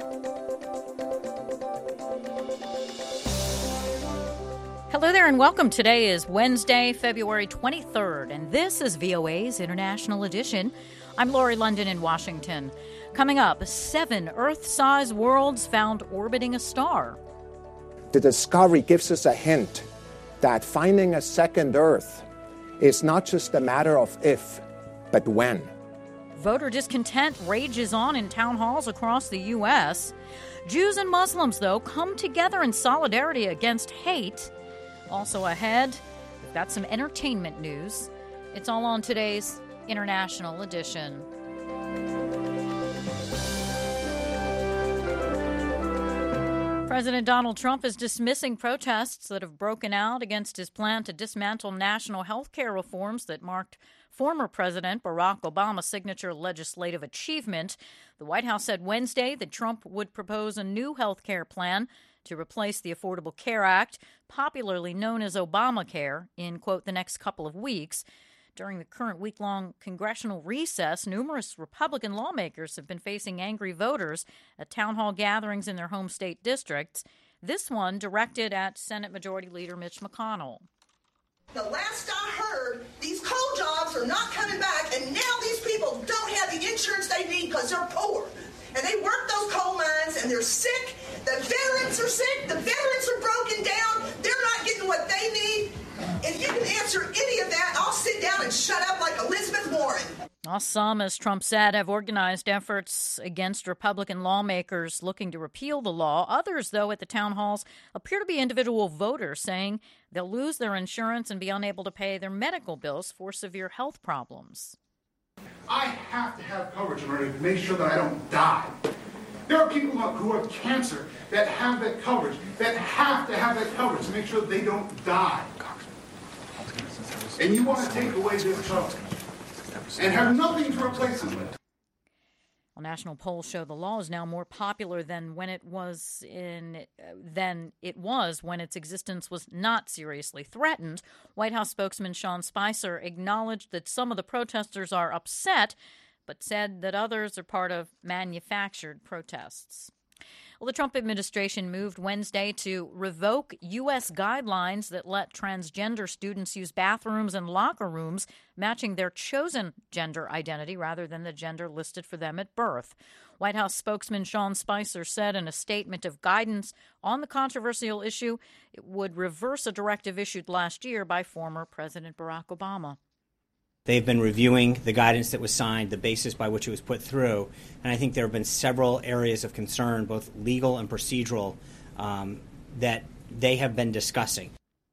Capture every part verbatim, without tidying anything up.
Hello there and welcome. Today is Wednesday, February twenty-third, and this is V O A's International Edition. I'm Lori London in Washington. Coming up, seven Earth-sized worlds found orbiting a star. The discovery gives us a hint that finding a second Earth is not just a matter of if, but when. Voter discontent rages on in town halls across the U S. Jews and Muslims, though, come together in solidarity against hate. Also ahead, we've got some entertainment news. It's all on today's International Edition. President Donald Trump is dismissing protests that have broken out against his plan to dismantle national health care reforms that marked former President Barack Obama's signature legislative achievement. The White House said Wednesday that Trump would propose a new health care plan to replace the Affordable Care Act, popularly known as Obamacare, in, quote, the next couple of weeks. During the current week-long congressional recess, numerous Republican lawmakers have been facing angry voters at town hall gatherings in their home state districts. This one directed at Senate Majority Leader Mitch McConnell. The last I heard, these coal jobs are not coming back, and now these people don't have the insurance they need because they're poor. And they work those coal mines, and they're sick. The veterans are sick. The veterans are broken down. They're not getting what they need. If you can answer any of that, I'll sit down and shut up like Elizabeth Warren. Well, some, as Trump said, have organized efforts against Republican lawmakers looking to repeal the law. Others, though, at the town halls appear to be individual voters saying they'll lose their insurance and be unable to pay their medical bills for severe health problems. I have to have coverage in order to make sure that I don't die. There are people who have cancer that have that coverage, that have to have that coverage to make sure that they don't die. And you want to take away this coverage and have nothing to replace it with. Well, national polls show the law is now more popular than when it was in uh, than it was when its existence was not seriously threatened. White House spokesman Sean Spicer acknowledged that some of the protesters are upset, but said that others are part of manufactured protests. Well, the Trump administration moved Wednesday to revoke U S guidelines that let transgender students use bathrooms and locker rooms matching their chosen gender identity rather than the gender listed for them at birth. White House spokesman Sean Spicer said in a statement of guidance on the controversial issue it would reverse a directive issued last year by former President Barack Obama. They've been reviewing the guidance that was signed, the basis by which it was put through, and I think there have been several areas of concern, both legal and procedural, um, that they have been discussing.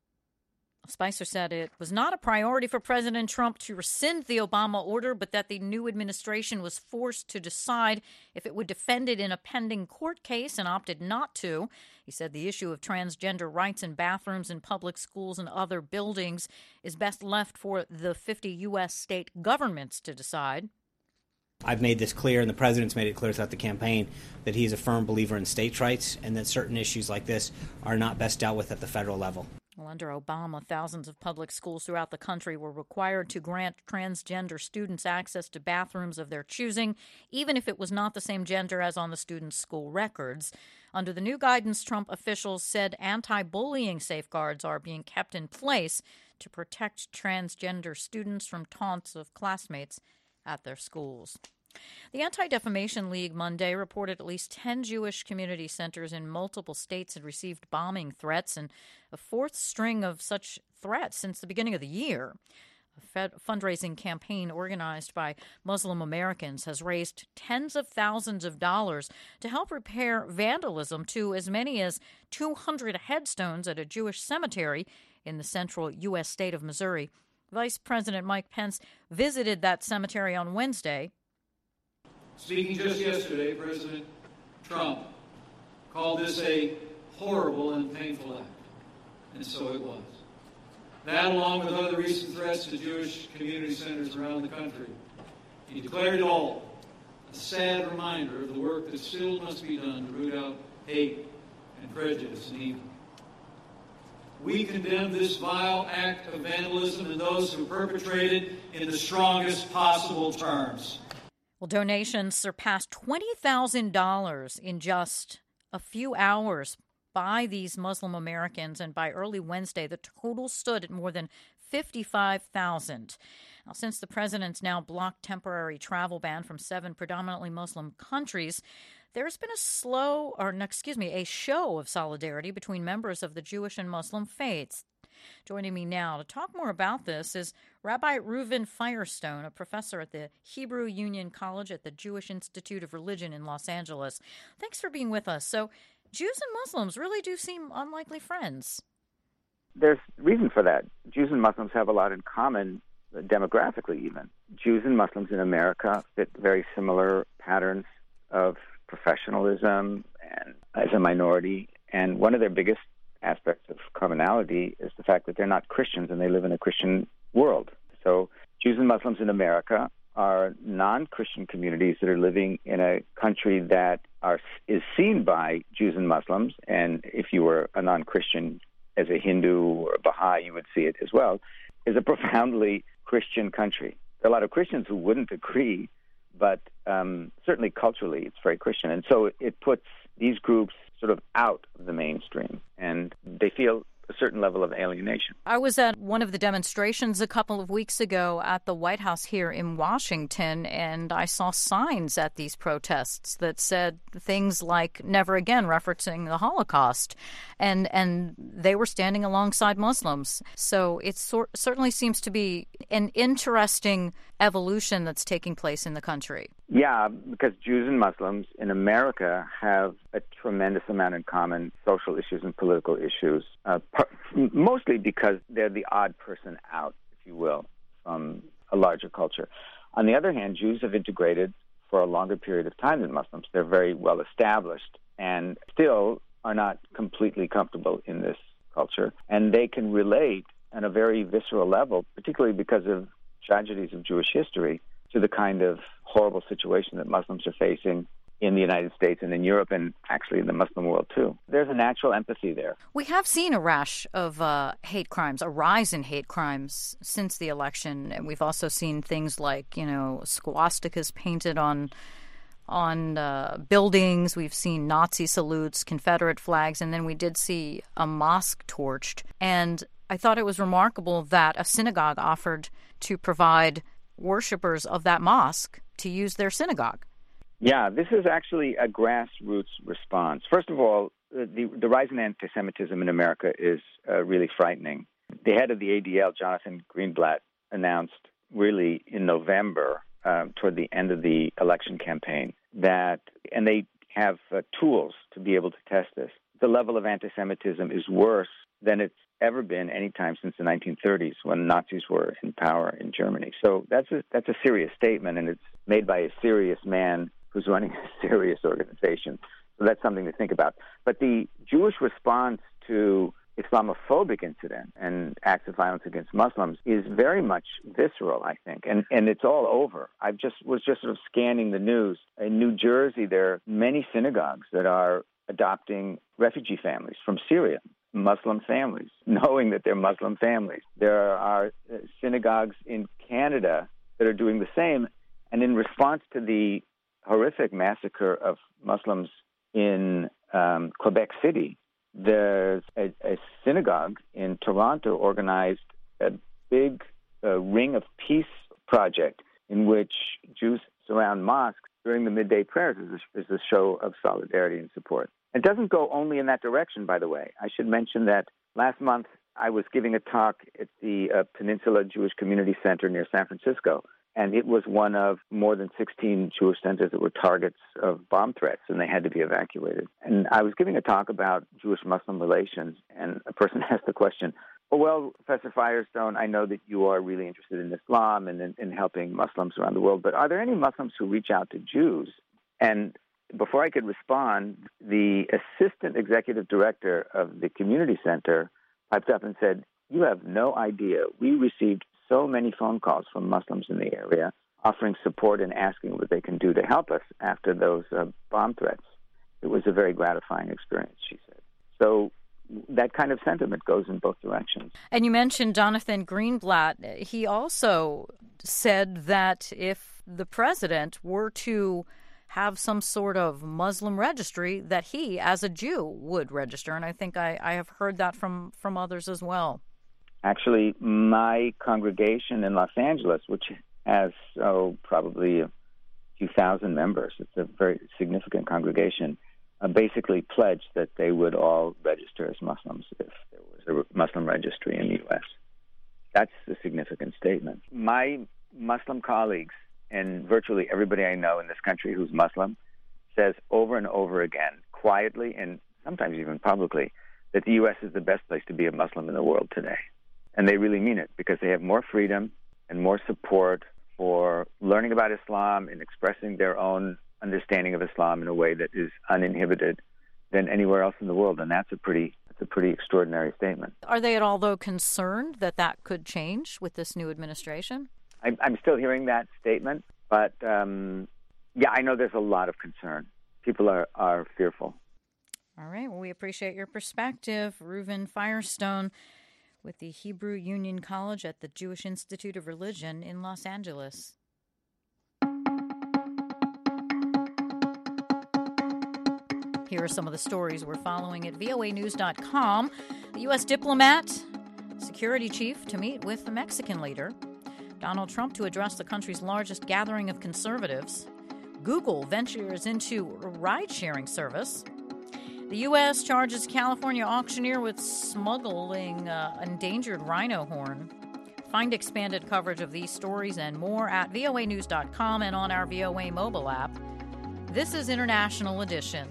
Spicer said it was not a priority for President Trump to rescind the Obama order, but that the new administration was forced to decide if it would defend it in a pending court case and opted not to. He said the issue of transgender rights in bathrooms in public schools and other buildings is best left for the fifty U S state governments to decide. I've made this clear, and the president's made it clear throughout the campaign, that he's a firm believer in states' rights and that certain issues like this are not best dealt with at the federal level. Well, under Obama, thousands of public schools throughout the country were required to grant transgender students access to bathrooms of their choosing, even if it was not the same gender as on the students' school records. Under the new guidance, Trump officials said anti-bullying safeguards are being kept in place to protect transgender students from taunts of classmates at their schools. The Anti-Defamation League Monday reported at least ten Jewish community centers in multiple states had received bombing threats, and a fourth string of such threats since the beginning of the year. A fed- fundraising campaign organized by Muslim Americans has raised tens of thousands of dollars to help repair vandalism to as many as two hundred headstones at a Jewish cemetery in the central U S state of Missouri. Vice President Mike Pence visited that cemetery on Wednesday. Speaking just yesterday, President Trump called this a horrible and painful act, and so it was. That, along with other recent threats to Jewish community centers around the country, he declared it all a sad reminder of the work that still must be done to root out hate and prejudice and evil. We condemn this vile act of vandalism and those who perpetrated in the strongest possible terms. Well, donations surpassed twenty thousand dollars in just a few hours by these Muslim Americans, and by early Wednesday, the total stood at more than fifty-five thousand dollars. Now, since the president's now blocked temporary travel ban from seven predominantly Muslim countries, there's been a slow, or excuse me, a show of solidarity between members of the Jewish and Muslim faiths. Joining me now to talk more about this is Rabbi Reuven Firestone, a professor at the Hebrew Union College at the Jewish Institute of Religion in Los Angeles. Thanks for being with us. So, Jews and Muslims really do seem unlikely friends. There's reason for that. Jews and Muslims have a lot in common, demographically even. Jews and Muslims in America fit very similar patterns of professionalism and as a minority. And one of their biggest aspects of commonality is the fact that they're not Christians and they live in a Christian world. So Jews and Muslims in America are non-Christian communities that are living in a country that are is seen by Jews and Muslims, and if you were a non-Christian as a Hindu or a Baha'i, you would see it as well, is a profoundly Christian country. There are a lot of Christians who wouldn't agree, but um, certainly culturally it's very Christian. And so it puts these groups sort of out of the mainstream, and they feel a certain level of alienation. I was at one of the demonstrations a couple of weeks ago at the White House here in Washington, and I saw signs at these protests that said things like "never again," referencing the Holocaust, and and they were standing alongside Muslims. So it sor- certainly seems to be an interesting evolution that's taking place in the country. Yeah, because Jews and Muslims in America have a tremendous amount in common, social issues and political issues, uh, par- mostly because they're the odd person out, if you will, from a larger culture. On the other hand, Jews have integrated for a longer period of time than Muslims. They're very well established and still are not completely comfortable in this culture. And they can relate on a very visceral level, particularly because of tragedies of Jewish history, to the kind of horrible situation that Muslims are facing in the United States and in Europe and actually in the Muslim world too. There's a natural empathy there. We have seen a rash of uh, hate crimes, a rise in hate crimes since the election. And we've also seen things like, you know, swastikas painted on on uh, buildings. We've seen Nazi salutes, Confederate flags, and then we did see a mosque torched. And I thought it was remarkable that a synagogue offered to provide worshippers of that mosque to use their synagogue. Yeah, this is actually a grassroots response. First of all, the, the rise in anti-Semitism in America is uh, really frightening. The head of the A D L, Jonathan Greenblatt, announced really in November, um, toward the end of the election campaign, that, and they have uh, tools to be able to test this, the level of anti-Semitism is worse than it's ever been any time since the nineteen thirties when Nazis were in power in Germany. So that's a, that's a serious statement, and it's made by a serious man who's running a serious organization. So that's something to think about. But the Jewish response to Islamophobic incident and acts of violence against Muslims is very much visceral, I think, and and it's all over. I just was just sort of scanning the news. In New Jersey, there are many synagogues that are adopting refugee families from Syria, Muslim families, knowing that they're Muslim families. There are synagogues in Canada that are doing the same, and in response to the horrific massacre of Muslims in um, Quebec City, there's a, a synagogue in Toronto organized a big uh, Ring of Peace project in which Jews surround mosques during the midday prayers as a, as a show of solidarity and support. It doesn't go only in that direction, by the way. I should mention that last month I was giving a talk at the uh, Peninsula Jewish Community Center near San Francisco, and it was one of more than sixteen Jewish centers that were targets of bomb threats, and they had to be evacuated. And I was giving a talk about Jewish-Muslim relations, and a person asked the question, oh, well, Professor Firestone, I know that you are really interested in Islam and in, in helping Muslims around the world, but are there any Muslims who reach out to Jews? And before I could respond, the assistant executive director of the community center piped up and said, you have no idea. We received so many phone calls from Muslims in the area offering support and asking what they can do to help us after those uh, bomb threats. It was a very gratifying experience, she said. So that kind of sentiment goes in both directions. And you mentioned Jonathan Greenblatt. He also said that if the president were to have some sort of Muslim registry, that he, as a Jew, would register. And I think I, I have heard that from, from others as well. Actually, my congregation in Los Angeles, which has oh, probably a few thousand members, it's a very significant congregation, uh, basically pledged that they would all register as Muslims if there was a Muslim registry in the U S. That's a significant statement. My Muslim colleagues and virtually everybody I know in this country who's Muslim says over and over again, quietly and sometimes even publicly, that the U S is the best place to be a Muslim in the world today. And they really mean it because they have more freedom and more support for learning about Islam and expressing their own understanding of Islam in a way that is uninhibited than anywhere else in the world. And that's a pretty that's a pretty extraordinary statement. Are they at all, though, concerned that that could change with this new administration? I'm still hearing that statement, but um, yeah, I know there's a lot of concern. People are, are fearful. All right. Well, we appreciate your perspective. Reuven Firestone with the Hebrew Union College at the Jewish Institute of Religion in Los Angeles. Here are some of the stories we're following at V O A news dot com. The U S diplomat, security chief, to meet with the Mexican leader. Donald Trump to address the country's largest gathering of conservatives. Google ventures into a ride-sharing service. The U S charges California auctioneer with smuggling uh, endangered rhino horn. Find expanded coverage of these stories and more at V O A news dot com and on our V O A mobile app. This is International Edition.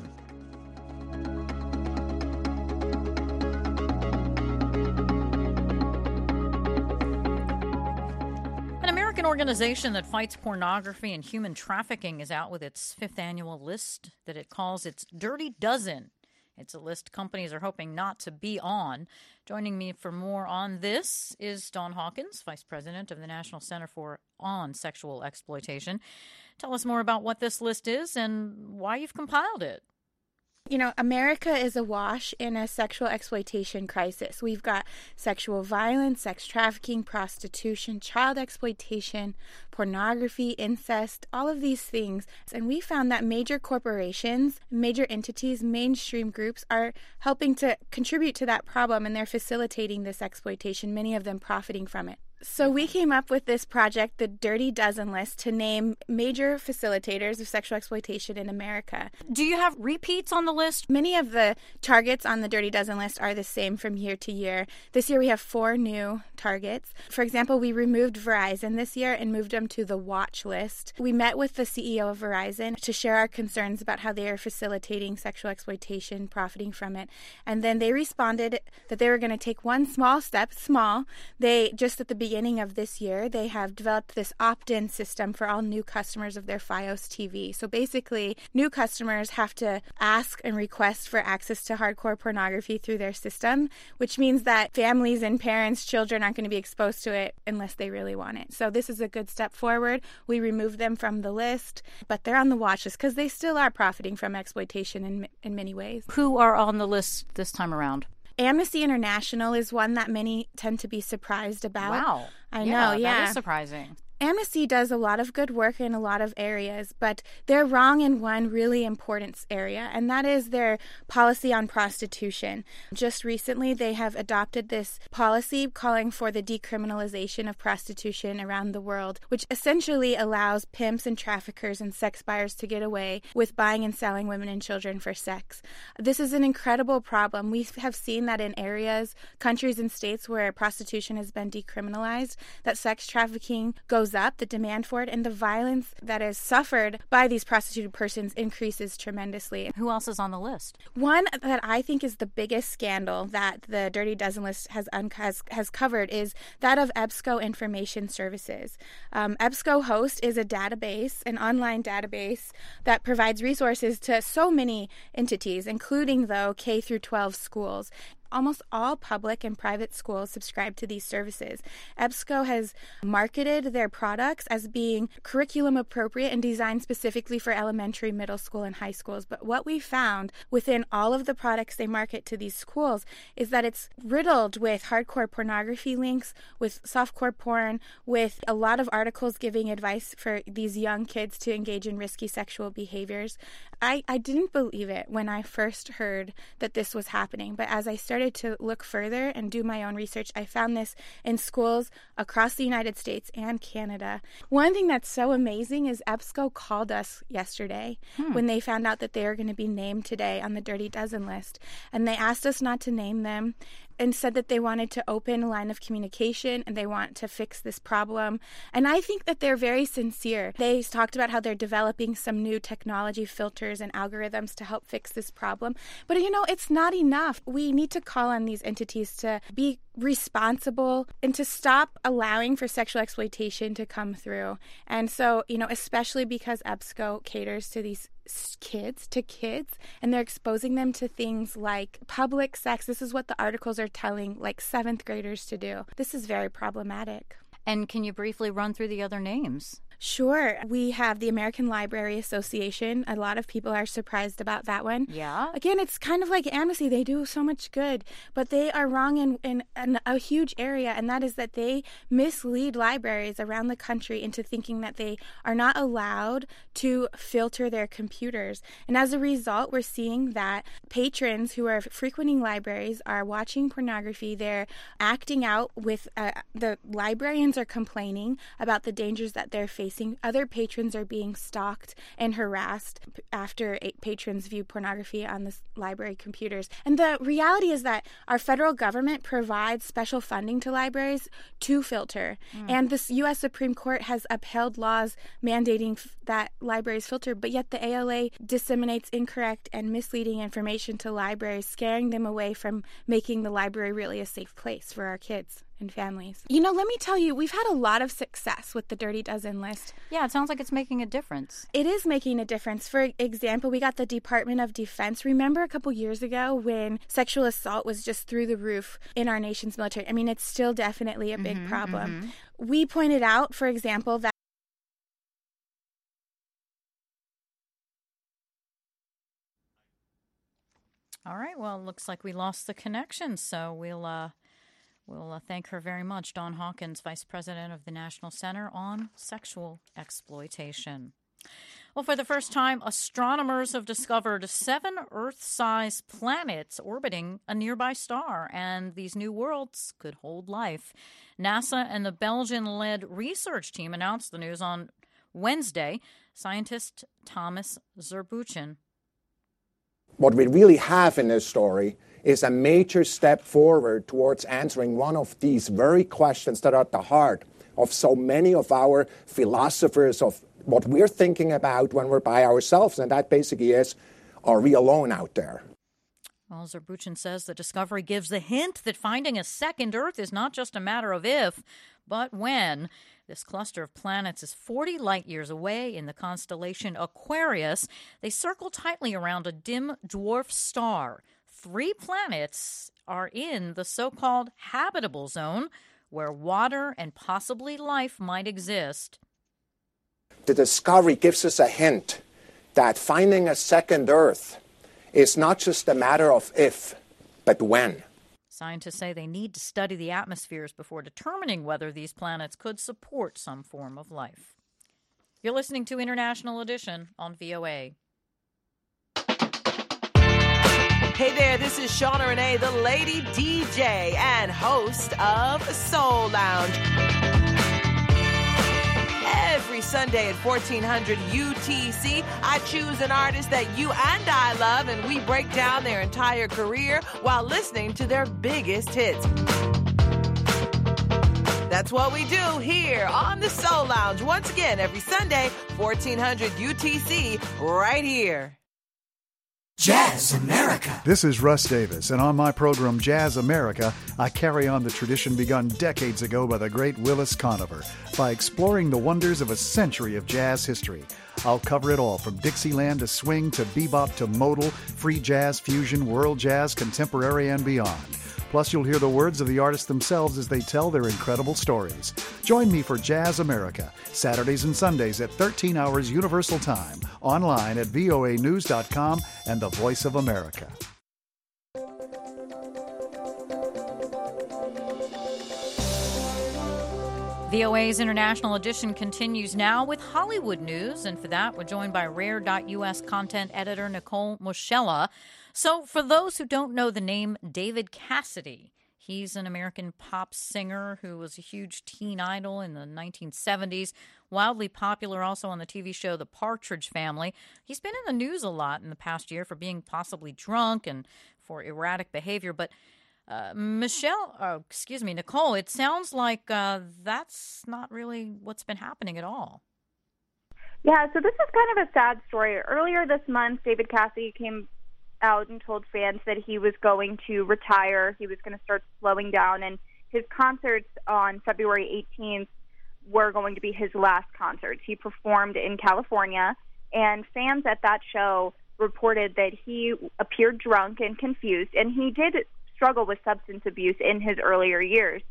An organization that fights pornography and human trafficking is out with its fifth annual list that it calls its Dirty Dozen. It's a list companies are hoping not to be on. Joining me for more on this is Dawn Hawkins, Vice President of the National Center for on Sexual Exploitation. Tell us more about what this list is and why you've compiled it. You know, America is awash in a sexual exploitation crisis. We've got sexual violence, sex trafficking, prostitution, child exploitation, pornography, incest, all of these things. And we found that major corporations, major entities, mainstream groups are helping to contribute to that problem, and they're facilitating this exploitation, many of them profiting from it. So we came up with this project, the Dirty Dozen List, to name major facilitators of sexual exploitation in America. Do you have repeats on the list? Many of the targets on the Dirty Dozen List are the same from year to year. This year we have four new targets. For example, we removed Verizon this year and moved them to the watch list. We met with the C E O of Verizon to share our concerns about how they are facilitating sexual exploitation, profiting from it. And then they responded that they were going to take one small step, small. They, just at the beginning beginning of this year, they have developed this opt-in system for all new customers of their Fios T V. So basically, new customers have to ask and request for access to hardcore pornography through their system, which means that families and parents, children aren't going to be exposed to it unless they really want it. So this is a good step forward. We removed them from the list, but they're on the watch list because they still are profiting from exploitation in, in many ways. Who are on the list this time around? Amnesty International is one that many tend to be surprised about. Wow. I yeah, know, yeah. That is surprising. Amnesty does a lot of good work in a lot of areas, but they're wrong in one really important area, and that is their policy on prostitution. Just recently, they have adopted this policy calling for the decriminalization of prostitution around the world, which essentially allows pimps and traffickers and sex buyers to get away with buying and selling women and children for sex. This is an incredible problem. We have seen that in areas, countries and states where prostitution has been decriminalized, that sex trafficking goes up, the demand for it, and the violence that is suffered by these prostituted persons increases tremendously. Who else is on the list? One that I think is the biggest scandal that the Dirty Dozen List has un- has, has covered is that of EBSCO Information Services. Um, EBSCO Host is a database, an online database that provides resources to so many entities, including, though, K through twelve schools. almost all public and private schools subscribe to these services. EBSCO has marketed their products as being curriculum appropriate and designed specifically for elementary, middle school, and high schools. But what we found within all of the products they market to these schools is that it's riddled with hardcore pornography links, with softcore porn, with a lot of articles giving advice for these young kids to engage in risky sexual behaviors. I, I didn't believe it when I first heard that this was happening, but as I started to look further and do my own research, I found this in schools across the United States and Canada. One thing that's so amazing is EBSCO called us yesterday hmm. when they found out that they are going to be named today on the Dirty Dozen list, and they asked us not to name them and said that they wanted to open a line of communication and they want to fix this problem. And I think that they're very sincere. They talked about how they're developing some new technology filters and algorithms to help fix this problem. But, you know, it's not enough. We need to call on these entities to be responsible and to stop allowing for sexual exploitation to come through. And so, you know, especially because EBSCO caters to these kids, to kids, and they're exposing them to things like public sex. This is what the articles are telling, like, seventh graders to do. This is very problematic. And can you briefly run through the other names? Sure. We have the American Library Association. A lot of people are surprised about that one. Yeah. Again, it's kind of like Amnesty. They do so much good, but they are wrong in, in, in a huge area, and that is that they mislead libraries around the country into thinking that they are not allowed to filter their computers. And as a result, we're seeing that patrons who are frequenting libraries are watching pornography. They're acting out with, uh, the librarians are complaining about the dangers that they're facing. Other patrons are being stalked and harassed after patrons view pornography on the library computers. And the reality is that our federal government provides special funding to libraries to filter. Mm. And the U S Supreme Court has upheld laws mandating f- that libraries filter, but yet the A L A disseminates incorrect and misleading information to libraries, scaring them away from making the library really a safe place for our kids and families. You know, let me tell you, we've had a lot of success with the Dirty Dozen list. Yeah, it sounds like it's making a difference. It is making a difference. For example, we got the Department of Defense. Remember a couple years ago when sexual assault was just through the roof in our nation's military? I mean, it's still definitely a big mm-hmm, problem. Mm-hmm. We pointed out, for example, that All right, well, it looks like we lost the connection, so we'll uh, we'll uh, thank her very much, Dawn Hawkins, Vice President of the National Center on Sexual Exploitation. Well, for the first time, astronomers have discovered seven Earth-sized planets orbiting a nearby star, and these new worlds could hold life. NASA and the Belgian-led research team announced the news on Wednesday. Scientist Thomas Zurbuchen. What we really have in this story is a major step forward towards answering one of these very questions that are at the heart of so many of our philosophers, of what we're thinking about when we're by ourselves, and that basically is, are we alone out there? Well, Zurbuchen says the discovery gives the hint that finding a second Earth is not just a matter of if, but when. This cluster of planets is forty light years away in the constellation Aquarius. They circle tightly around a dim dwarf star. Three planets are in the so-called habitable zone, where water and possibly life might exist. The discovery gives us a hint that finding a second Earth is not just a matter of if, but when. Scientists say they need to study the atmospheres before determining whether these planets could support some form of life. You're listening to International Edition on V O A. Hey there, this is Shauna Renee, the Lady D J and host of Soul Lounge. Every Sunday at fourteen hundred U T C, I choose an artist that you and I love, and we break down their entire career while listening to their biggest hits. That's what we do here on the Soul Lounge. Once again, every Sunday, fourteen hundred U T C, right here. Jazz America. This is Russ Davis, and on my program Jazz America, I carry on the tradition begun decades ago by the great Willis Conover by exploring the wonders of a century of jazz history. I'll cover it all, from Dixieland to swing to bebop to modal, free jazz, fusion, world jazz, contemporary, and beyond. Plus, you'll hear the words of the artists themselves as they tell their incredible stories. Join me for Jazz America, Saturdays and Sundays at thirteen hours Universal Time, online at V O A news dot com and the Voice of America. V O A's International Edition continues now with Hollywood news, and for that, we're joined by Rare dot U S content editor Nicole Moschella. So, for those who don't know the name David Cassidy, he's an American pop singer who was a huge teen idol in the nineteen seventies, wildly popular also on the T V show The Partridge Family. He's been in the news a lot in the past year for being possibly drunk and for erratic behavior, but Uh, Michelle, oh, excuse me, Nicole, it sounds like uh, that's not really what's been happening at all. Yeah, so this is kind of a sad story. Earlier this month, David Cassidy came out and told fans that he was going to retire. He was going to start slowing down, and his concerts on February eighteenth were going to be his last concerts. He performed in California, and fans at that show reported that he appeared drunk and confused, and he did struggle with substance abuse in his earlier years.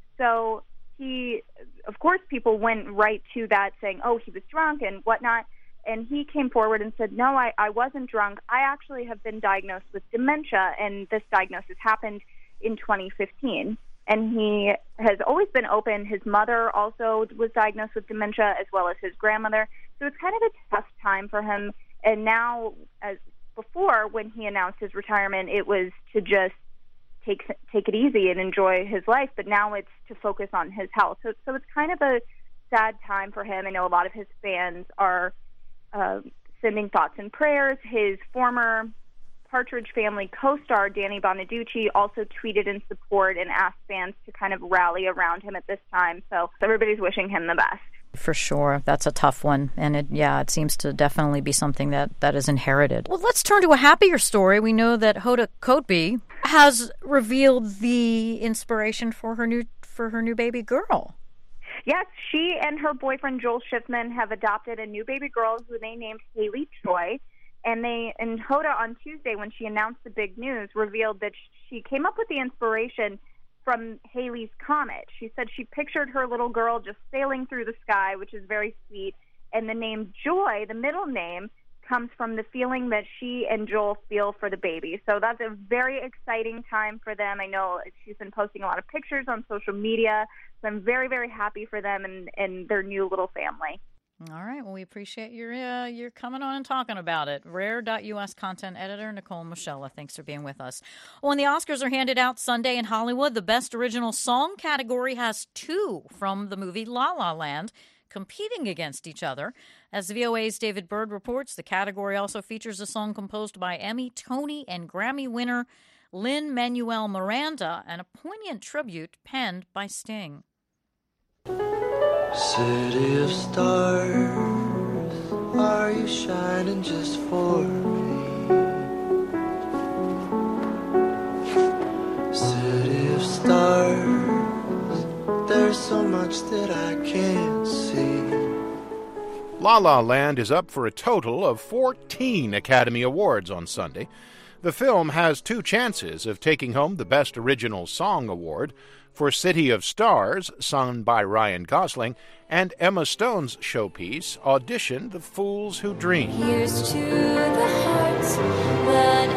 So he, of course, people went right to that saying, oh, he was drunk and whatnot. And he came forward and said, no, I, I wasn't drunk. I actually have been diagnosed with dementia, and this diagnosis happened in twenty fifteen. And he has always been open. His mother also was diagnosed with dementia, as well as his grandmother. So it's kind of a tough time for him. And now, as before, when he announced his retirement, it was to just take take it easy and enjoy his life, but now it's to focus on his health. So, so it's kind of a sad time for him. I know a lot of his fans are uh, sending thoughts and prayers. His former Partridge Family co-star Danny Bonaducci also tweeted in support and asked fans to kind of rally around him at this time. So everybody's wishing him the best. For sure. That's a tough one. And it, yeah, it seems to definitely be something that, that is inherited. Well, let's turn to a happier story. We know that Hoda Kotb has revealed the inspiration for her new for her new baby girl. Yes, she and her boyfriend Joel Schiffman have adopted a new baby girl who they named Haley Choi. And they and Hoda on Tuesday, when she announced the big news, revealed that she came up with the inspiration from Halley's Comet. She said she pictured her little girl just sailing through the sky, which is very sweet. And the name Joy, the middle name, comes from the feeling that she and Joel feel for the baby. So that's a very exciting time for them. I know she's been posting a lot of pictures on social media. So I'm very, very happy for them and, and their new little family. All right. Well, we appreciate your uh, your coming on and talking about it. Rare dot U S content editor Nicole Moschella, thanks for being with us. When the Oscars are handed out Sunday in Hollywood, the Best Original Song category has two from the movie La La Land competing against each other. As V O A's David Byrd reports, the category also features a song composed by Emmy, Tony, and Grammy winner Lin-Manuel Miranda, and a poignant tribute penned by Sting. City of stars, are you shining just for me? City of stars, there's so much that I can't see. La La Land is up for a total of fourteen Academy Awards on Sunday. The film has two chances of taking home the Best Original Song Award for City of Stars, sung by Ryan Gosling, and Emma Stone's showpiece, Audition the Fools Who Dream. Here's to the hearts that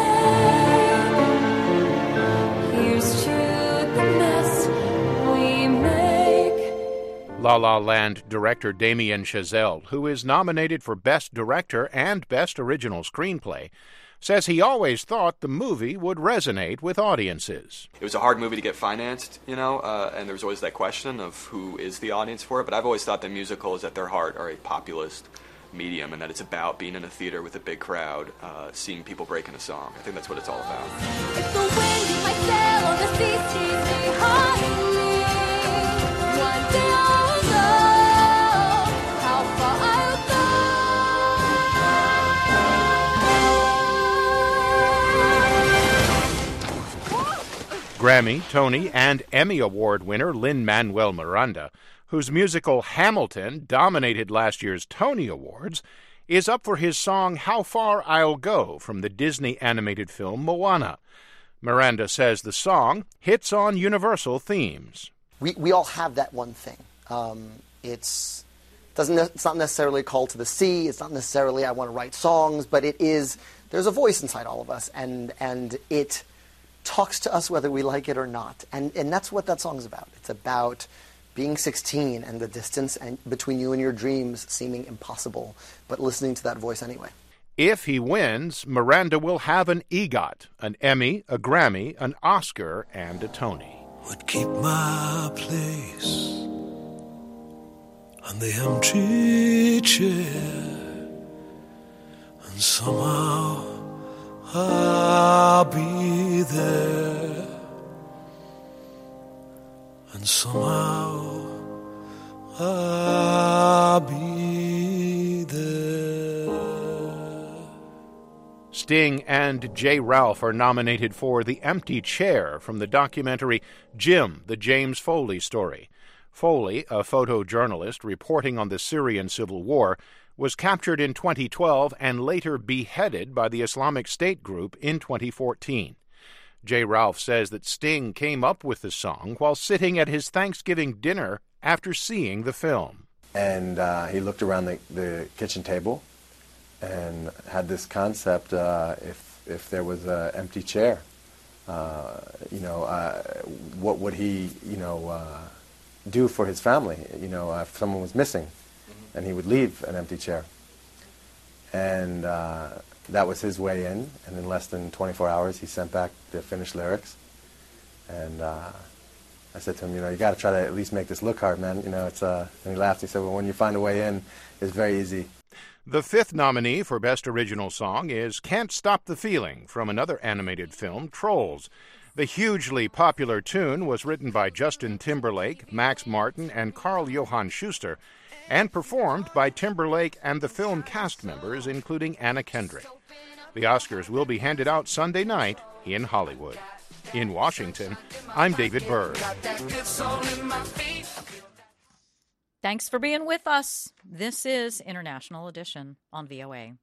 ache. Here's to the mess we make. La La Land director Damien Chazelle, who is nominated for Best Director and Best Original Screenplay, says he always thought the movie would resonate with audiences. It was a hard movie to get financed, you know, uh, and there was always that question of who is the audience for it, but I've always thought that musicals at their heart are a populist medium and that it's about being in a theater with a big crowd, uh, seeing people break in a song. I think that's what it's all about. If the wind in my sail on the seas keeps behind me, one day I'll know how far I'll Grammy, Tony, and Emmy Award winner Lin-Manuel Miranda, whose musical Hamilton dominated last year's Tony Awards, is up for his song How Far I'll Go from the Disney animated film Moana. Miranda says the song hits on universal themes. We we all have that one thing. Um, it's doesn't it's not necessarily a call to the sea. It's not necessarily I want to write songs, but it is. There's a voice inside all of us, and and it talks to us whether we like it or not. And and that's what that song's about. It's about being sixteen and the distance and between you and your dreams seeming impossible, but listening to that voice anyway. If he wins, Miranda will have an EGOT, an Emmy, a Grammy, an Oscar, and a Tony. Would keep my place on the empty chair, and somehow I'll be there, and somehow I'll be there. Sting and J. Ralph are nominated for The Empty Chair from the documentary Jim, the James Foley Story. Foley, a photojournalist reporting on the Syrian civil war, was captured in twenty twelve and later beheaded by the Islamic State group in twenty fourteen. J. Ralph says that Sting came up with the song while sitting at his Thanksgiving dinner after seeing the film. And uh, he looked around the, the kitchen table and had this concept, uh, if if there was an empty chair, uh, you know, uh, what would he, you know, uh, do for his family, you know, uh, if someone was missing, mm-hmm. and he would leave an empty chair. And uh, that was his way in, and in less than twenty-four hours, he sent back the finished lyrics. And uh, I said to him, you know, you got to try to at least make this look hard, man. You know, it's. Uh, and he laughed. He said, well, when you find a way in, it's very easy. The fifth nominee for Best Original Song is Can't Stop the Feeling from another animated film, Trolls. The hugely popular tune was written by Justin Timberlake, Max Martin, and Carl Johan Schuster, and performed by Timberlake and the film cast members, including Anna Kendrick. The Oscars will be handed out Sunday night in Hollywood. In Washington, I'm David Byrd. Thanks for being with us. This is International Edition on V O A.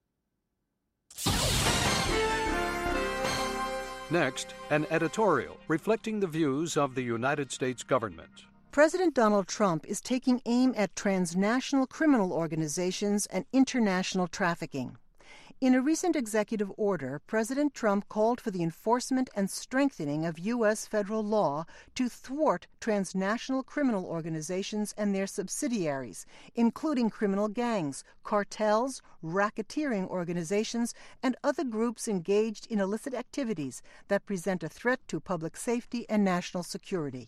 Next, an editorial reflecting the views of the United States government. President Donald Trump is taking aim at transnational criminal organizations and international trafficking. In a recent executive order, President Trump called for the enforcement and strengthening of U S federal law to thwart transnational criminal organizations and their subsidiaries, including criminal gangs, cartels, racketeering organizations, and other groups engaged in illicit activities that present a threat to public safety and national security.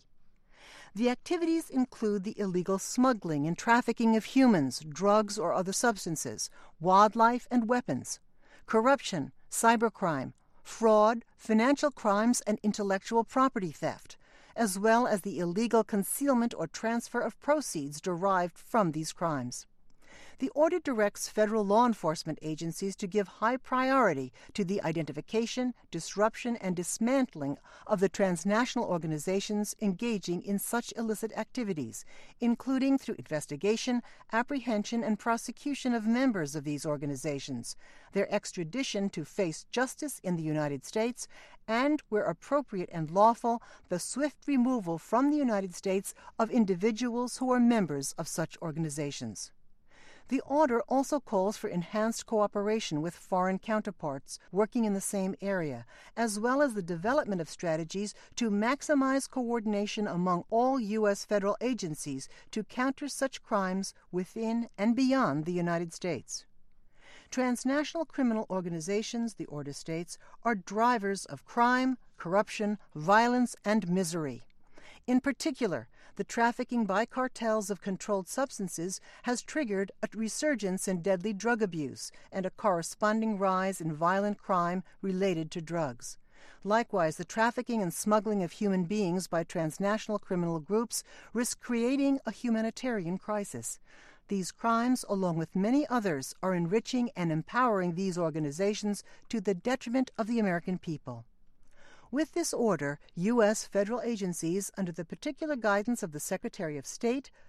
The activities include the illegal smuggling and trafficking of humans, drugs, or other substances, wildlife, and weapons, corruption, cybercrime, fraud, financial crimes, and intellectual property theft, as well as the illegal concealment or transfer of proceeds derived from these crimes. The order directs federal law enforcement agencies to give high priority to the identification, disruption, and dismantling of the transnational organizations engaging in such illicit activities, including through investigation, apprehension, and prosecution of members of these organizations, their extradition to face justice in the United States, and, where appropriate and lawful, the swift removal from the United States of individuals who are members of such organizations. The order also calls for enhanced cooperation with foreign counterparts working in the same area, as well as the development of strategies to maximize coordination among all U S federal agencies to counter such crimes within and beyond the United States. Transnational criminal organizations, the order states, are drivers of crime, corruption, violence, and misery. In particular, the trafficking by cartels of controlled substances has triggered a resurgence in deadly drug abuse and a corresponding rise in violent crime related to drugs. Likewise, the trafficking and smuggling of human beings by transnational criminal groups risk creating a humanitarian crisis. These crimes, along with many others, are enriching and empowering these organizations to the detriment of the American people. With this order, U S federal agencies, under the particular guidance of the Secretary of State,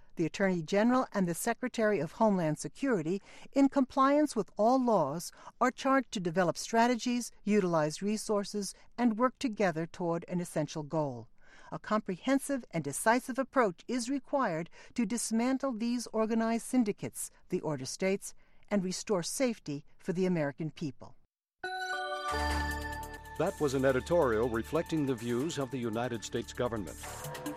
The Attorney General and the Secretary of Homeland Security, in compliance with all laws, are charged to develop strategies, utilize resources, and work together toward an essential goal. A comprehensive and decisive approach is required to dismantle these organized syndicates, the order states, and restore safety for the American people. That was an editorial reflecting the views of the United States government.